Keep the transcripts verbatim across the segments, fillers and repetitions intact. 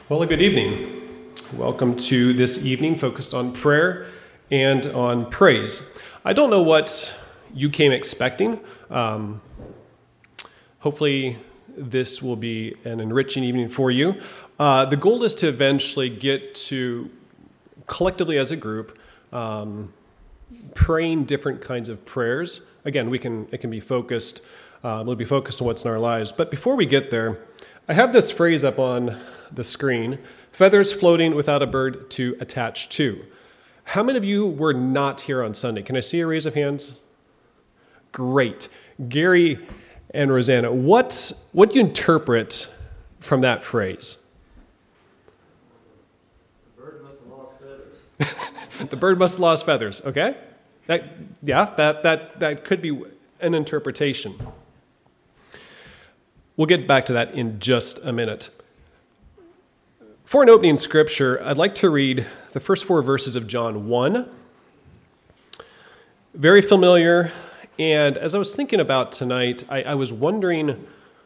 Well, good evening. Welcome to this evening focused on prayer and on praise. I don't know what you came expecting. Um, hopefully, this will be an enriching evening for you. Uh, the goal is to eventually get to, collectively as a group, um, praying different kinds of prayers. Again, we can it can be focused. Uh, we'll be focused on what's in our lives. But before we get there, I have this phrase up on the screen: feathers floating without a bird to attach to. How many of you were not here on Sunday? Can I see a raise of hands? Great. Gary and Rosanna, what, what do you interpret from that phrase? The bird must have lost feathers. The bird must have lost feathers, okay? That, yeah, that, that, that could be an interpretation. We'll get back to that in just a minute. For an opening scripture, I'd like to read the first four verses of John one. Very familiar, and as I was thinking about tonight, I, I was wondering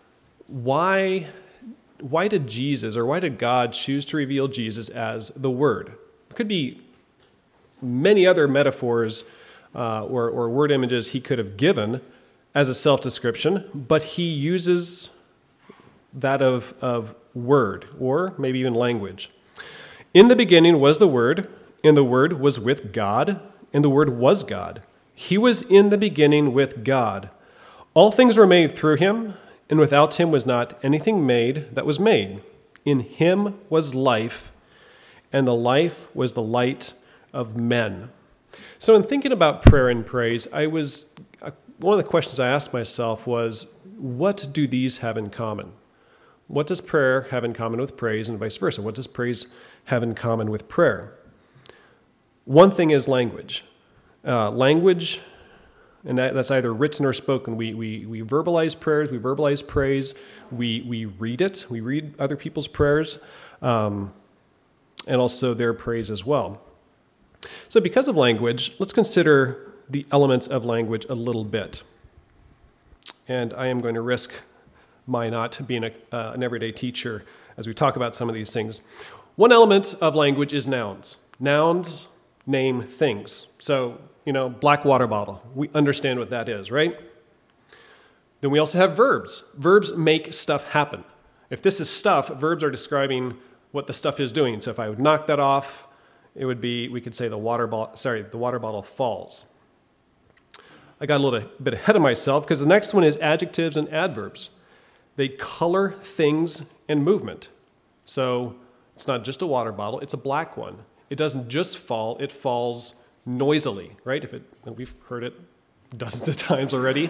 why, why did Jesus, or why did God choose to reveal Jesus as the Word? It could be many other metaphors uh, or, or word images he could have given as a self-description, but he uses that of, of word, or maybe even language. In the beginning was the Word, and the Word was with God, and the Word was God. He was in the beginning with God. All things were made through him, and without him was not anything made that was made. In him was life, and the life was the light of men. So in thinking about prayer and praise, I was uh, one of the questions I asked myself was, what do these have in common? What does prayer have in common with praise, and vice versa? What does praise have in common with prayer? One thing is language. Uh, language, and that, that's either written or spoken. We, we, we verbalize prayers, we verbalize praise, we, we read it, we read other people's prayers, um, and also their praise as well. So because of language, let's consider the elements of language a little bit. And I am going to risk my not being a, uh, an everyday teacher as we talk about some of these things. One element of language is nouns. Nouns name things. So, you know, black water bottle. We understand what that is, right? Then we also have verbs. Verbs make stuff happen. If this is stuff, verbs are describing what the stuff is doing. So if I would knock that off, it would be, we could say the water bottle, sorry, the water bottle falls. I got a little bit ahead of myself because the next one is adjectives and adverbs. They color things and movement. So it's not just a water bottle, it's a black one. It doesn't just fall, it falls noisily, right? If it, we've heard it dozens of times already.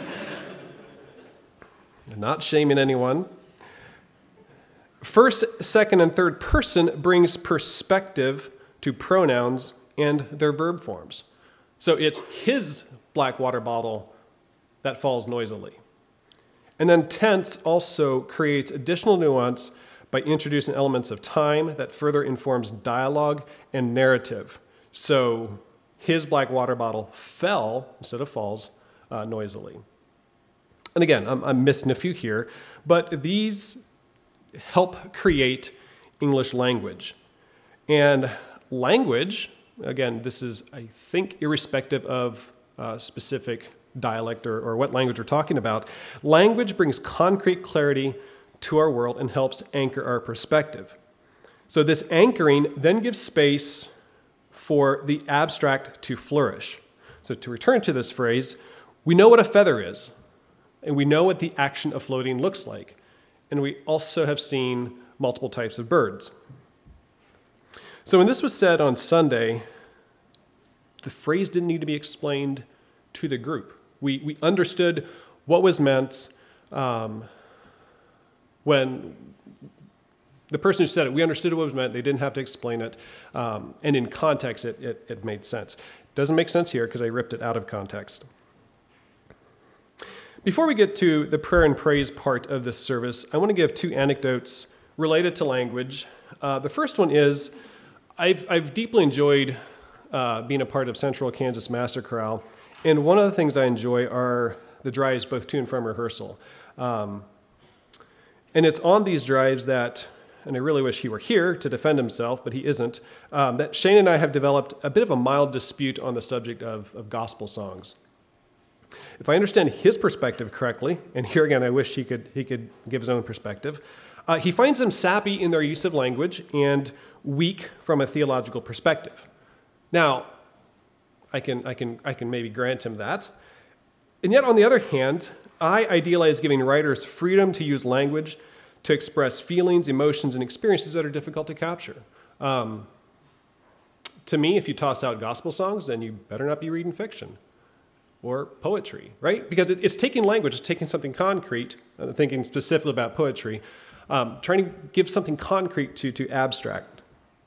I'm not shaming anyone. First, second, and third person brings perspective to pronouns and their verb forms. So it's his black water bottle that falls noisily. And then tense also creates additional nuance by introducing elements of time that further informs dialogue and narrative. So his black water bottle fell, instead of falls, uh, noisily. And again, I'm, I'm missing a few here, but these help create English language. And language, again, this is, I think, irrespective of uh, specific dialect or, or what language we're talking about. Language brings concrete clarity to our world and helps anchor our perspective. So this anchoring then gives space for the abstract to flourish. So to return to this phrase, we know what a feather is, and we know what the action of floating looks like. And we also have seen multiple types of birds. So when this was said on Sunday, the phrase didn't need to be explained to the group. We we understood what was meant um, when the person who said it, we understood what was meant. They didn't have to explain it. Um, and in context, it, it, it made sense. Doesn't make sense here because I ripped it out of context. Before we get to the prayer and praise part of this service, I want to give two anecdotes related to language. Uh, the first one is, I've, I've deeply enjoyed uh, being a part of Central Kansas Master Chorale. And one of the things I enjoy are the drives both to and from rehearsal. Um, and it's on these drives that and I really wish he were here to defend himself, but he isn't, um, that Shane and I have developed a bit of a mild dispute on the subject of, of gospel songs. If I understand his perspective correctly, and here again I wish he could he could give his own perspective, uh, he finds them sappy in their use of language and weak from a theological perspective. Now, I can I can I can maybe grant him that. And yet, on the other hand, I idealize giving writers freedom to use language to express feelings, emotions, and experiences that are difficult to capture. Um, to me, if you toss out gospel songs, then you better not be reading fiction or poetry, right? Because it, it's taking language, it's taking something concrete, uh, thinking specifically about poetry, um, trying to give something concrete to, to abstract.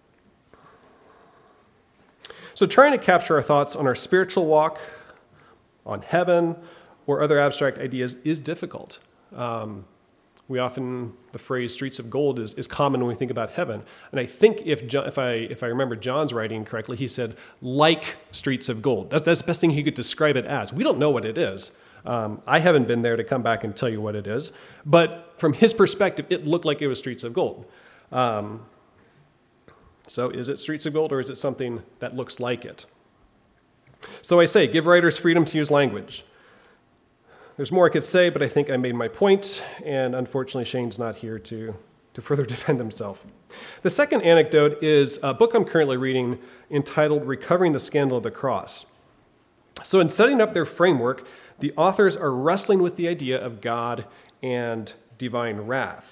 So trying to capture our thoughts on our spiritual walk, on heaven, or other abstract ideas is difficult. Um, we often, the phrase streets of gold is, is common when we think about heaven. And I think if John, if I if I remember John's writing correctly, he said, like streets of gold. That, that's the best thing he could describe it as. We don't know what it is. Um, I haven't been there to come back and tell you what it is. But from his perspective, it looked like it was streets of gold. Um, so is it streets of gold, or is it something that looks like it? So I say, give writers freedom to use language. There's more I could say, but I think I made my point, and unfortunately Shane's not here to, to further defend himself. The second anecdote is a book I'm currently reading entitled Recovering the Scandal of the Cross. So in setting up their framework, the authors are wrestling with the idea of God and divine wrath.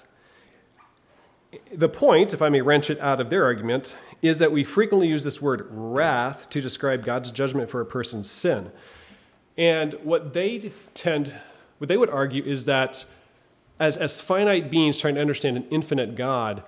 The point, if I may wrench it out of their argument, is that we frequently use this word wrath to describe God's judgment for a person's sin. And what they tend, what they would argue is that as, as finite beings trying to understand an infinite God,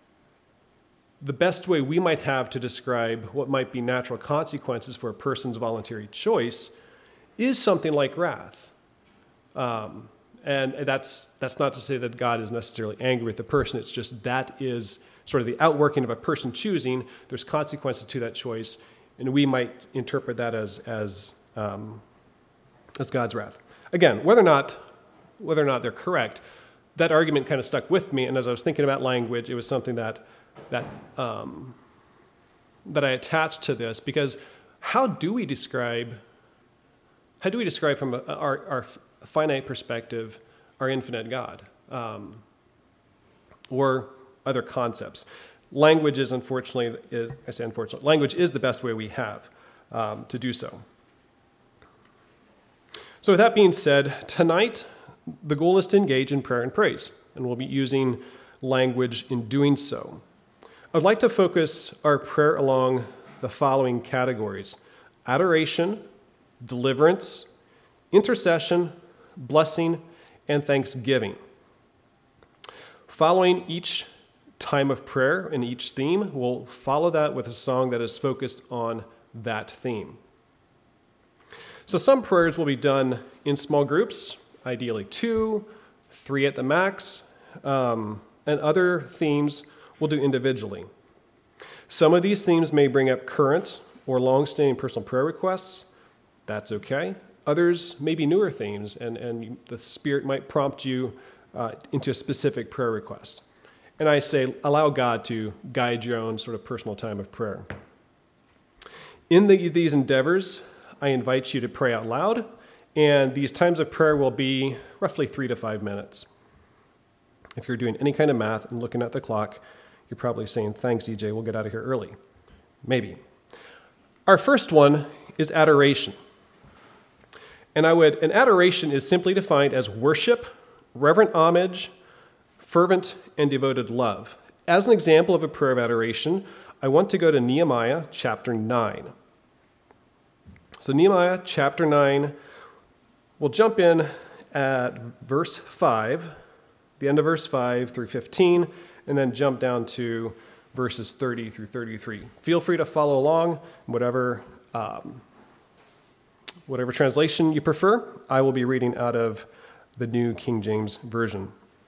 the best way we might have to describe what might be natural consequences for a person's voluntary choice is something like wrath. Um, and that's that's not to say that God is necessarily angry with the person. It's just that is sort of the outworking of a person choosing. There's consequences to that choice, and we might interpret that as as um, as God's wrath. Again, whether or not whether or not they're correct, that argument kind of stuck with me. And as I was thinking about language, it was something that that um, that I attached to this, because how do we describe how do we describe from a, our our finite perspective our infinite God, um, or other concepts? Language is unfortunately is, I say unfortunately language is the best way we have um, to do so. So with that being said, tonight, the goal is to engage in prayer and praise, and we'll be using language in doing so. I'd like to focus our prayer along the following categories: adoration, deliverance, intercession, blessing, and thanksgiving. Following each time of prayer and each theme, we'll follow that with a song that is focused on that theme. So some prayers will be done in small groups, ideally two, three at the max, um, and other themes we'll do individually. Some of these themes may bring up current or long-standing personal prayer requests. That's okay. Others may be newer themes, and, and the Spirit might prompt you uh, into a specific prayer request. And I say, allow God to guide your own sort of personal time of prayer. In the, these endeavors, I invite you to pray out loud, and these times of prayer will be roughly three to five minutes. If you're doing any kind of math and looking at the clock, you're probably saying, thanks, E J, we'll get out of here early. Maybe. Our first one is adoration. And I would, and adoration is simply defined as worship, reverent homage, fervent and devoted love. As an example of a prayer of adoration, I want to go to Nehemiah chapter nine. So Nehemiah chapter nine, we'll jump in at verse five, the end of verse five through fifteen, and then jump down to verses thirty through thirty-three. Feel free to follow along, whatever um, whatever translation you prefer. I will be reading out of the New King James Version.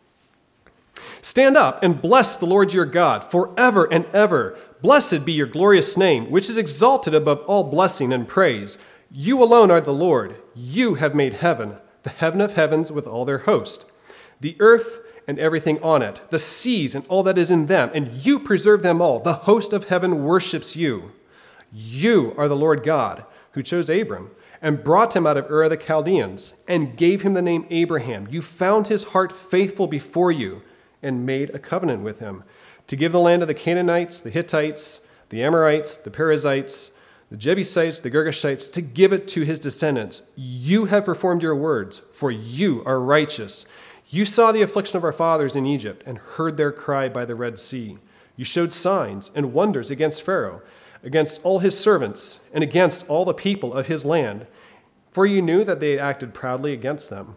Stand up and bless the Lord your God forever and ever. Blessed be your glorious name, which is exalted above all blessing and praise. You alone are the Lord. You have made heaven, the heaven of heavens with all their host, the earth and everything on it, the seas and all that is in them, and you preserve them all. The host of heaven worships you. You are the Lord God, who chose Abram and brought him out of Ur of the Chaldeans and gave him the name Abraham. You found his heart faithful before you and made a covenant with him to give the land of the Canaanites, the Hittites, the Amorites, the Perizzites, the Jebusites, the Girgashites, to give it to his descendants. You have performed your words, for you are righteous. You saw the affliction of our fathers in Egypt and heard their cry by the Red Sea. You showed signs and wonders against Pharaoh, against all his servants, and against all the people of his land, for you knew that they had acted proudly against them.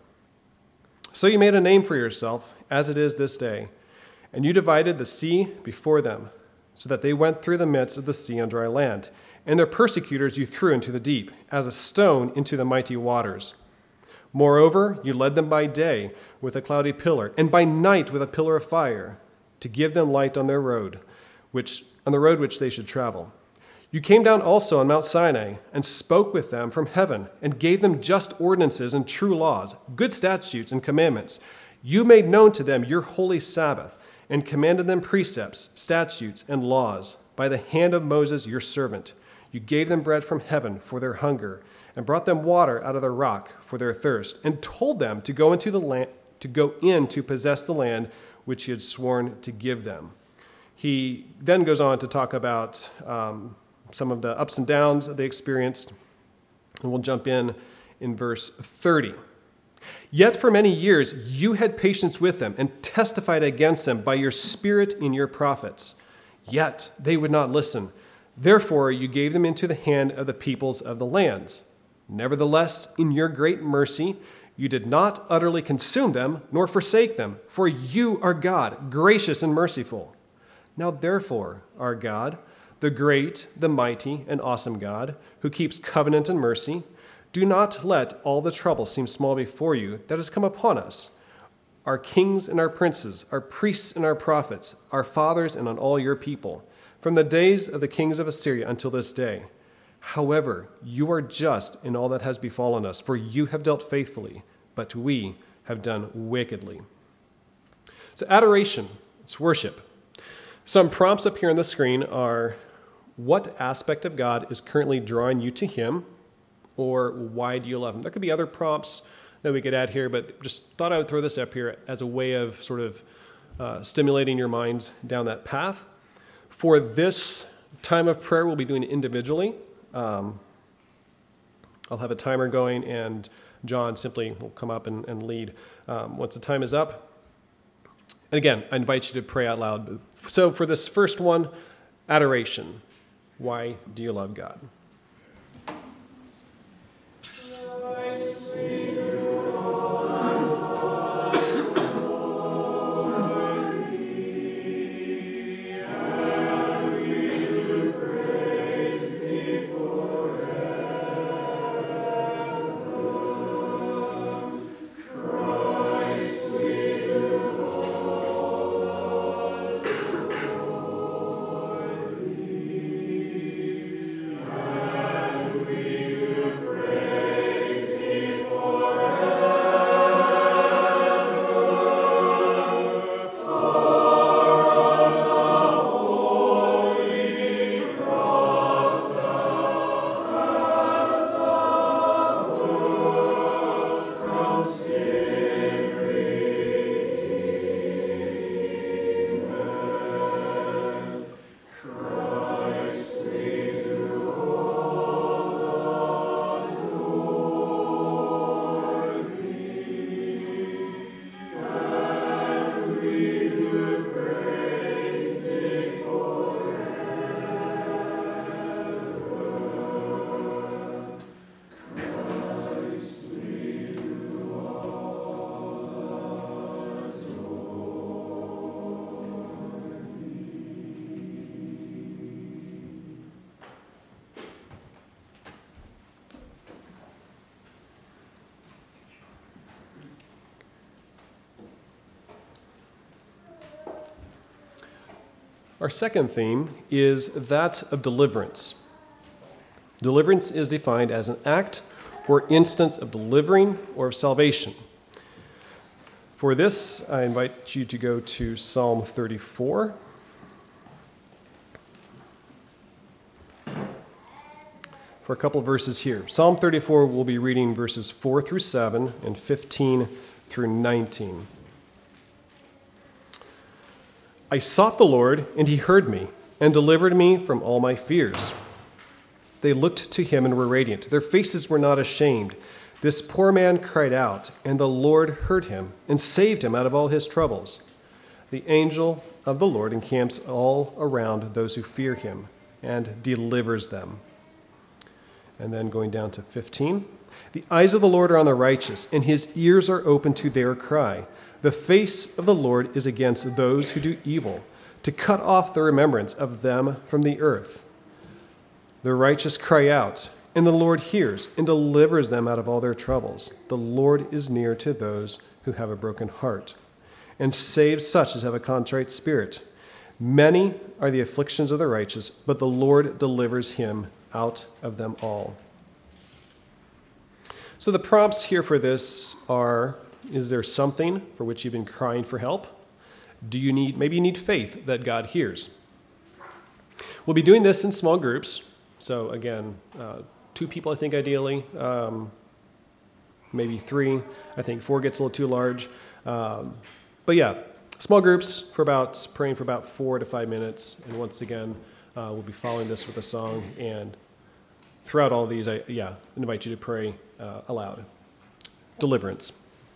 So you made a name for yourself, as it is this day, and you divided the sea before them, so that they went through the midst of the sea on dry land, and their persecutors you threw into the deep, as a stone into the mighty waters. Moreover, you led them by day with a cloudy pillar, and by night with a pillar of fire, to give them light on their road, which on the road which they should travel. You came down also on Mount Sinai, and spoke with them from heaven, and gave them just ordinances and true laws, good statutes and commandments. You made known to them your holy Sabbath, and commanded them precepts, statutes, and laws, by the hand of Moses your servant. You gave them bread from heaven for their hunger, and brought them water out of the rock for their thirst, and told them to go into the land, to go in to possess the land which he had sworn to give them. He then goes on to talk about um, some of the ups and downs that they experienced, and we'll jump in in verse thirty. Yet for many years you had patience with them and testified against them by your spirit in your prophets. Yet they would not listen. Therefore you gave them into the hand of the peoples of the lands. Nevertheless, in your great mercy, you did not utterly consume them, nor forsake them, for you are God, gracious and merciful. Now therefore, our God, the great, the mighty, and awesome God, who keeps covenant and mercy, do not let all the trouble seem small before you that has come upon us, our kings and our princes, our priests and our prophets, our fathers and on all your people, from the days of the kings of Assyria until this day. However, you are just in all that has befallen us, for you have dealt faithfully, but we have done wickedly. So adoration, it's worship. Some prompts up here on the screen are, what aspect of God is currently drawing you to him, or why do you love him? There could be other prompts that we could add here, but just thought I would throw this up here as a way of sort of uh, stimulating your minds down that path. For this time of prayer, we'll be doing it individually. Um, I'll have a timer going, and John simply will come up and, and lead um, once the time is up. And again, I invite you to pray out loud. So for this first one, adoration. Why do you love God? Our second theme is that of deliverance. Deliverance is defined as an act or instance of delivering or of salvation. For this, I invite you to go to Psalm thirty-four. For a couple of verses here. Psalm thirty-four, we'll be reading verses four through seven and fifteen through nineteen. I sought the Lord, and he heard me, and delivered me from all my fears. They looked to him and were radiant. Their faces were not ashamed. This poor man cried out, and the Lord heard him, and saved him out of all his troubles. The angel of the Lord encamps all around those who fear him, and delivers them. And then going down to fifteen. The eyes of the Lord are on the righteous, and his ears are open to their cry. The face of the Lord is against those who do evil, to cut off the remembrance of them from the earth. The righteous cry out, and the Lord hears and delivers them out of all their troubles. The Lord is near to those who have a broken heart, and saves such as have a contrite spirit. Many are the afflictions of the righteous, but the Lord delivers him out of them all. So the prompts here for this are, is there something for which you've been crying for help? Do you need, maybe you need faith that God hears. We'll be doing this in small groups. So again, uh, two people I think ideally, um, maybe three. I think four gets a little too large. Um, but yeah, small groups for about, praying for about four to five minutes. And once again, uh, we'll be following this with a song. And throughout all these, I yeah, invite you to pray uh, aloud. Deliverance.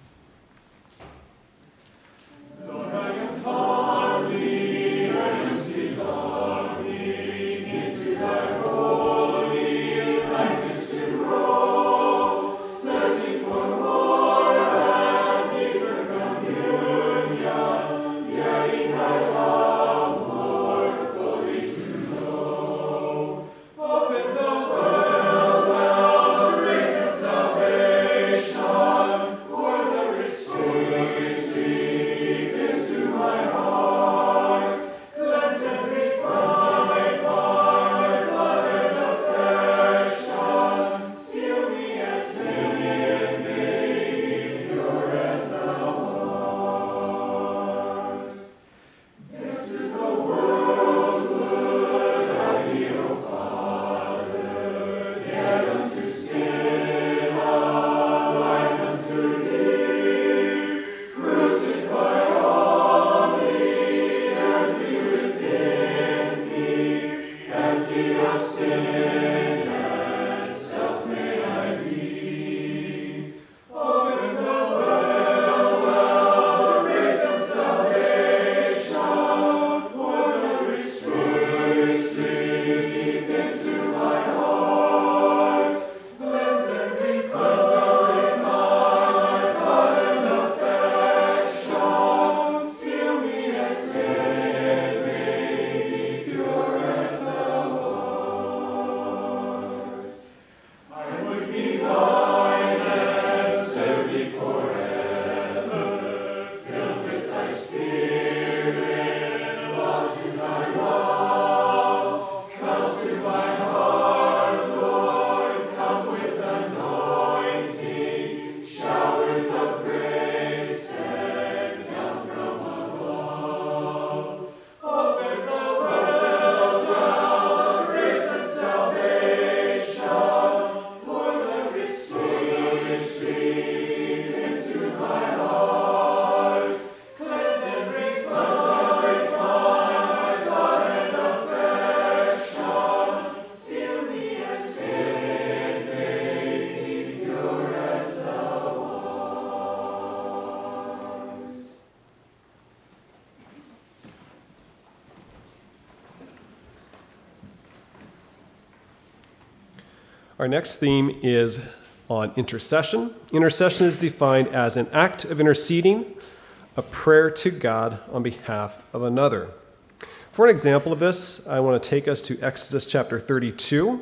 Our next theme is on intercession. Intercession is defined as an act of interceding, a prayer to God on behalf of another. For an example of this, I want to take us to Exodus chapter thirty-two.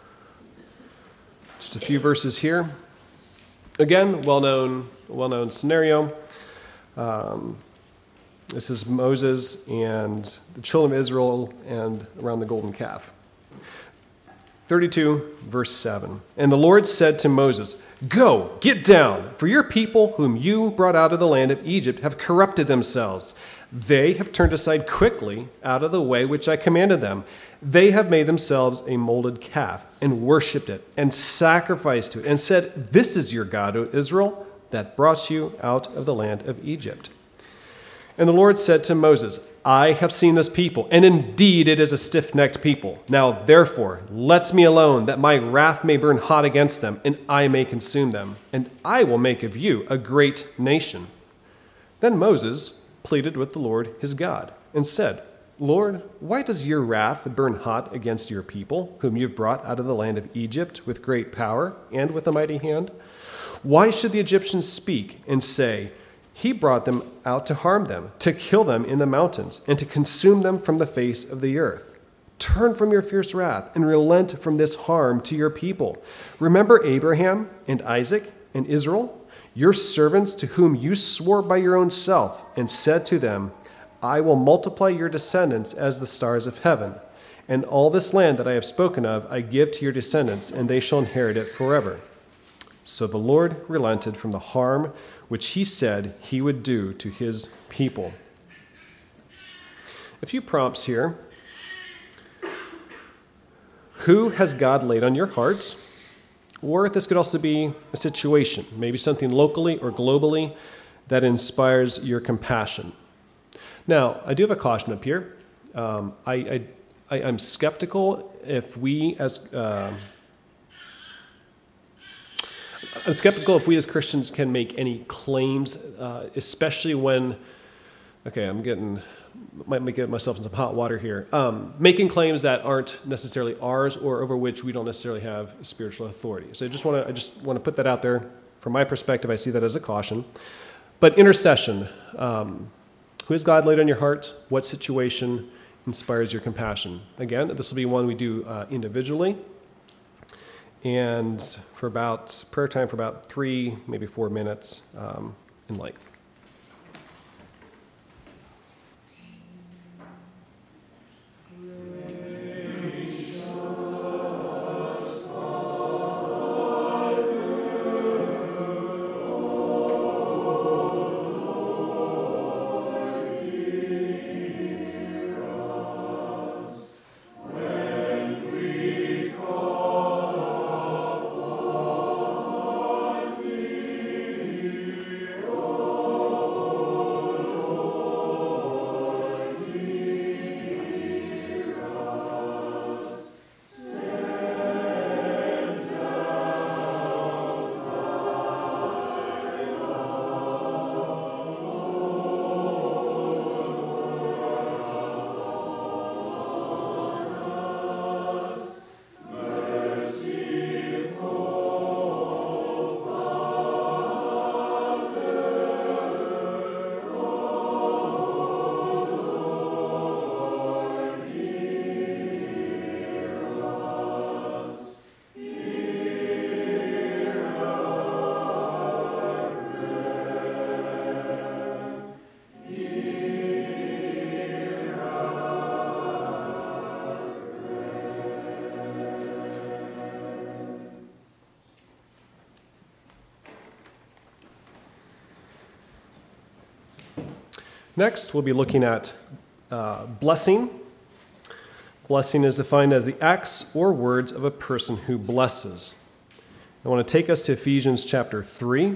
Just a few verses here. Again, well-known, well-known scenario. Um, this is Moses and the children of Israel and around the golden calf. thirty-two, verse seven. And the Lord said to Moses, "Go, get down, for your people whom you brought out of the land of Egypt have corrupted themselves. They have turned aside quickly out of the way which I commanded them. They have made themselves a molded calf and worshipped it and sacrificed to it and said, 'This is your God, O Israel, that brought you out of the land of Egypt.' And the Lord said to Moses, 'I have seen this people, and indeed it is a stiff-necked people. Now therefore let me alone, that my wrath may burn hot against them, and I may consume them, and I will make of you a great nation.' Then Moses pleaded with the Lord his God, and said, 'Lord, why does your wrath burn hot against your people, whom you've brought out of the land of Egypt with great power and with a mighty hand? Why should the Egyptians speak and say, He brought them out to harm them, to kill them in the mountains, and to consume them from the face of the earth? Turn from your fierce wrath and relent from this harm to your people. Remember Abraham and Isaac and Israel, your servants to whom you swore by your own self and said to them, I will multiply your descendants as the stars of heaven. And all this land that I have spoken of I give to your descendants, and they shall inherit it forever.' So the Lord relented from the harm which he said he would do to his people." A few prompts here. Who has God laid on your heart? Or this could also be a situation, maybe something locally or globally that inspires your compassion. Now, I do have a caution up here. Um, I, I, I, I'm skeptical if we as... Uh, I'm skeptical if we as Christians can make any claims, uh, especially when, okay, I'm getting, might get myself in some hot water here, um, making claims that aren't necessarily ours or over which we don't necessarily have spiritual authority. So I just want to, I just want to put that out there. From my perspective, I see that as a caution. But intercession, um, who has God laid on your heart? What situation inspires your compassion? Again, this will be one we do uh, individually. And for about, prayer time for about three, maybe four minutes um, in length. Next, we'll be looking at uh, blessing. Blessing is defined as the acts or words of a person who blesses. I want to take us to Ephesians chapter three.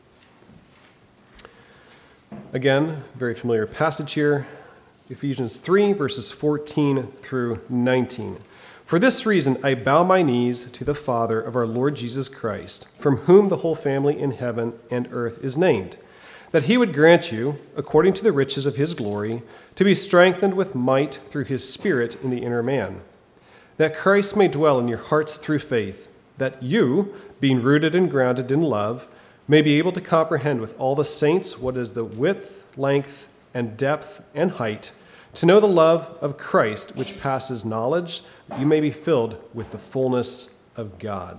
Again, very familiar passage here. Ephesians three, verses fourteen through nineteen. "For this reason I bow my knees to the Father of our Lord Jesus Christ, from whom the whole family in heaven and earth is named, that he would grant you, according to the riches of his glory, to be strengthened with might through his Spirit in the inner man, that Christ may dwell in your hearts through faith, that you, being rooted and grounded in love, may be able to comprehend with all the saints what is the width, length, and depth, and height, to know the love of Christ, which passes knowledge, that you may be filled with the fullness of God."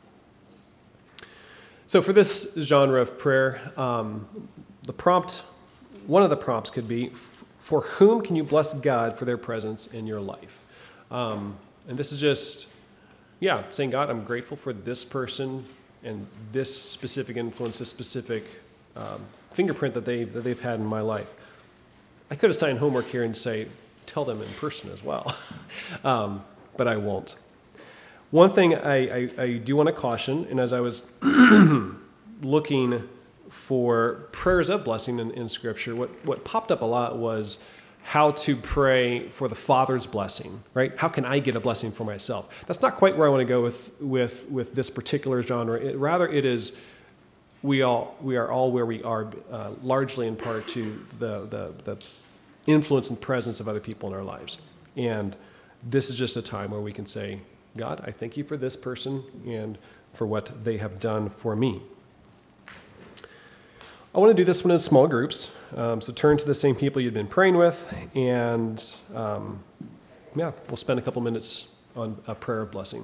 So for this genre of prayer, um, the prompt, one of the prompts could be, for whom can you bless God for their presence in your life? Um, and this is just yeah, saying, God, I'm grateful for this person and this specific influence, this specific um, fingerprint that they've, that they've had in my life. I could assign homework here and say, tell them in person as well, um, but I won't. One thing I, I, I do want to caution, and as I was looking for prayers of blessing in, in Scripture, what, what popped up a lot was how to pray for the Father's blessing, right? How can I get a blessing for myself? That's not quite where I want to go with, with, with this particular genre. It, rather, it is we all we are all where we are, uh, largely in part to the, the the influence and presence of other people in our lives. And this is just a time where we can say, God, I thank you for this person and for what they have done for me. I want to do this one in small groups. Um, so turn to the same people you've been praying with, and um, yeah, we'll spend a couple minutes on a prayer of blessing.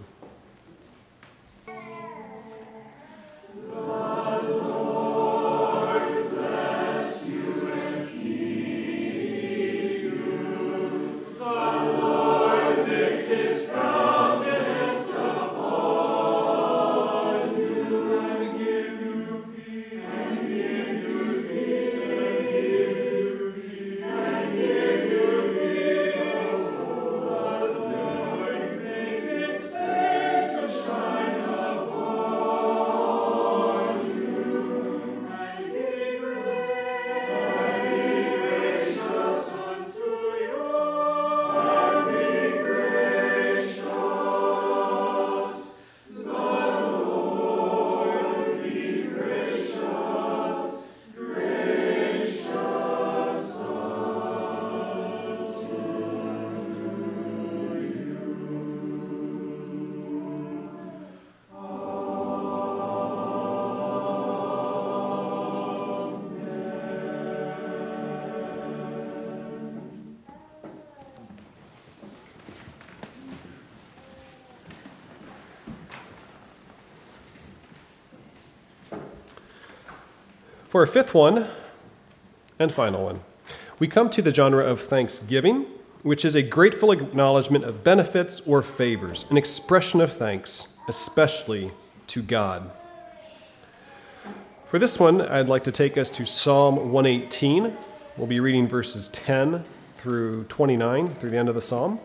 For our fifth one and final one, we come to the genre of thanksgiving, which is a grateful acknowledgement of benefits or favors, an expression of thanks, especially to God. For this one, I'd like to take us to Psalm one eighteen. We'll be reading verses ten through twenty-nine, through the end of the psalm.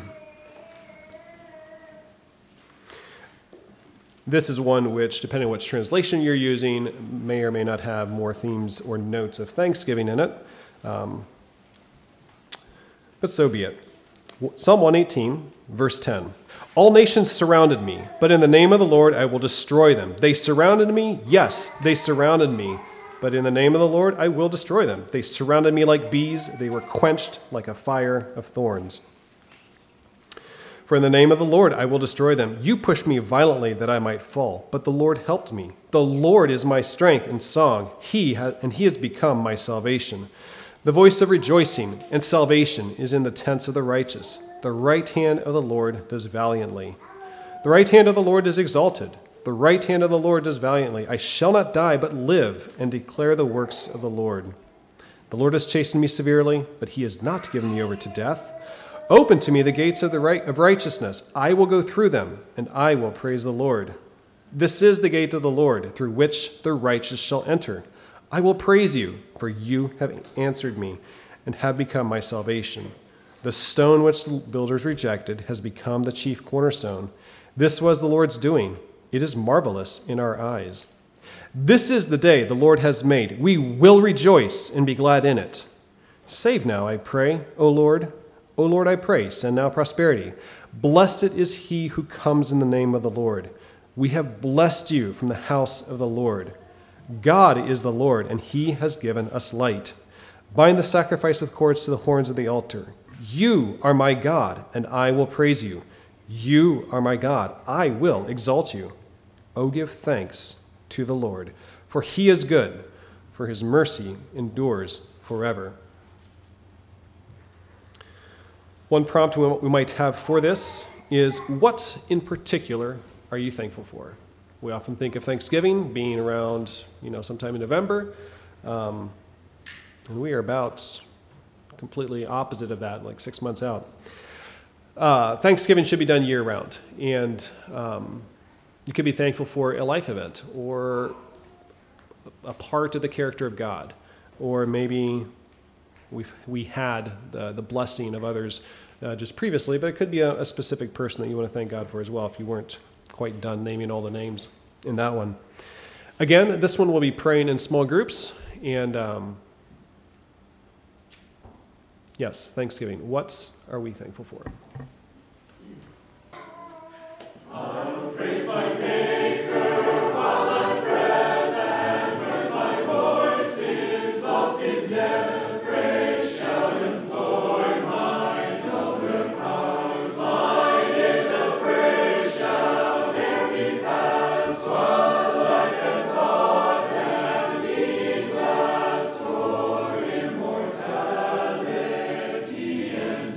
This is one which, depending on which translation you're using, may or may not have more themes or notes of thanksgiving in it. Um, but so be it. Psalm one eighteen, verse ten. All nations surrounded me, but in the name of the Lord I will destroy them. They surrounded me, yes, they surrounded me, but in the name of the Lord I will destroy them. They surrounded me like bees, they were quenched like a fire of thorns. For in the name of the Lord I will destroy them. You pushed me violently that I might fall, but the Lord helped me. The Lord is my strength and song, He ha- and He has become my salvation. The voice of rejoicing and salvation is in the tents of the righteous. The right hand of the Lord does valiantly. The right hand of the Lord is exalted. The right hand of the Lord does valiantly. I shall not die, but live and declare the works of the Lord. The Lord has chastened me severely, but He has not given me over to death. Open to me the gates of the right of righteousness. I will go through them, and I will praise the Lord. This is the gate of the Lord, through which the righteous shall enter. I will praise you, for you have answered me, and have become my salvation. The stone which the builders rejected has become the chief cornerstone. This was the Lord's doing. It is marvelous in our eyes. This is the day the Lord has made. We will rejoice and be glad in it. Save now, I pray, O Lord. O Lord, I pray, send now prosperity. Blessed is he who comes in the name of the Lord. We have blessed you from the house of the Lord. God is the Lord, and He has given us light. Bind the sacrifice with cords to the horns of the altar. You are my God, and I will praise you. You are my God, I will exalt you. Oh, give thanks to the Lord, for He is good, for His mercy endures forever. One prompt we might have for this is, what in particular are you thankful for? We often think of Thanksgiving being around, you know, sometime in November, um, and we are about completely opposite of that, like six months out. Uh, Thanksgiving should be done year-round, and um, you could be thankful for a life event or a part of the character of God, or maybe we've, we had the, the blessing of others uh, just previously, but it could be a, a specific person that you want to thank God for as well if you weren't quite done naming all the names in that one. Again, this one will be praying in small groups, and um, yes, Thanksgiving. What are we thankful for? I'll praise my Maker while I'm breath, and when my voice is lost in death, praise shall employ my nobler powers. My days of praise shall bear me past, while life and thought and being lasts, for immortality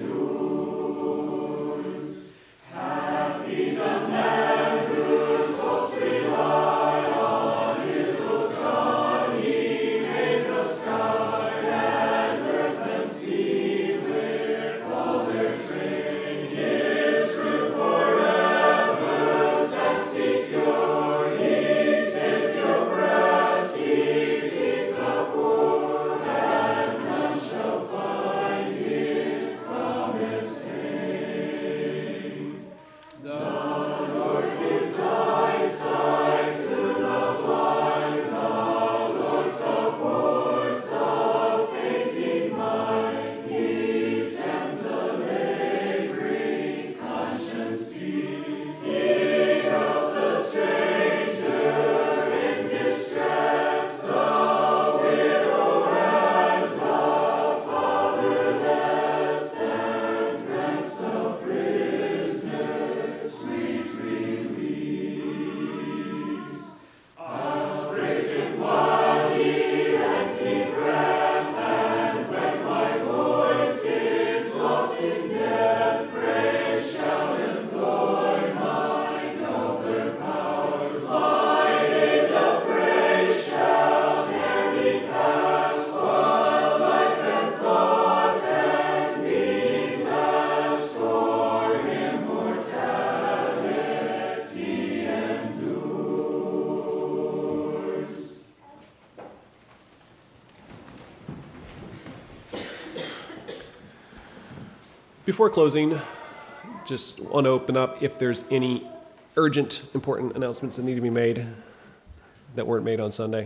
endures. Happy the man whose hopes rely on Israel's God. He made the sky and earth and seas with all their train. His truth forever stands secure. He saves the oppressed, he feeds the poor, and none shall find his promised name. The Lord gives eyesight to the blind, the Lord supports the fainting mind. He sends the laboring conscience peace. He helps the stranger in distress, the widow and the fatherless, and grants the prisoner sweet release. I'll praise him while he lets me breath, and when my voice is lost in death, praise shall employ my nobler powers. My days of praise shall bear me past, while life and thought and being lasts, for immortality endures. Before closing, just want to open up if there's any urgent, important announcements that need to be made that weren't made on Sunday.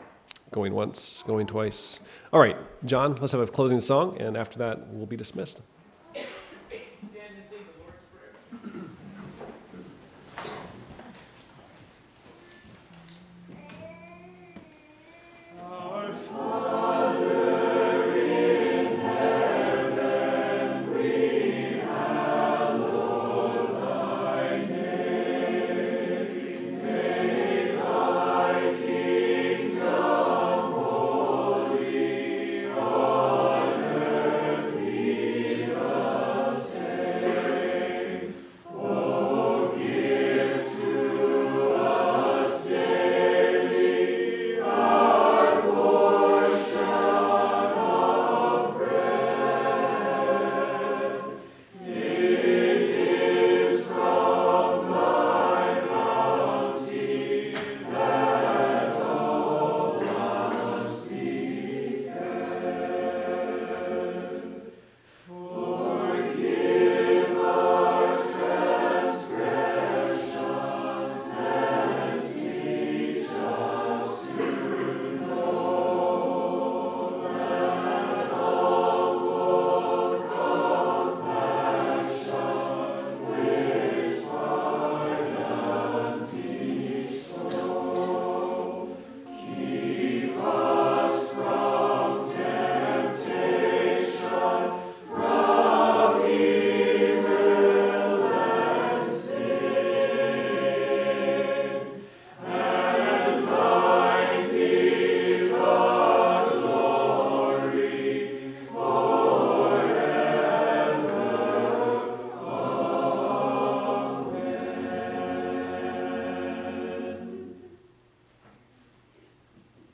Going once, going twice. All right, John, let's have a closing song, and after that, we'll be dismissed.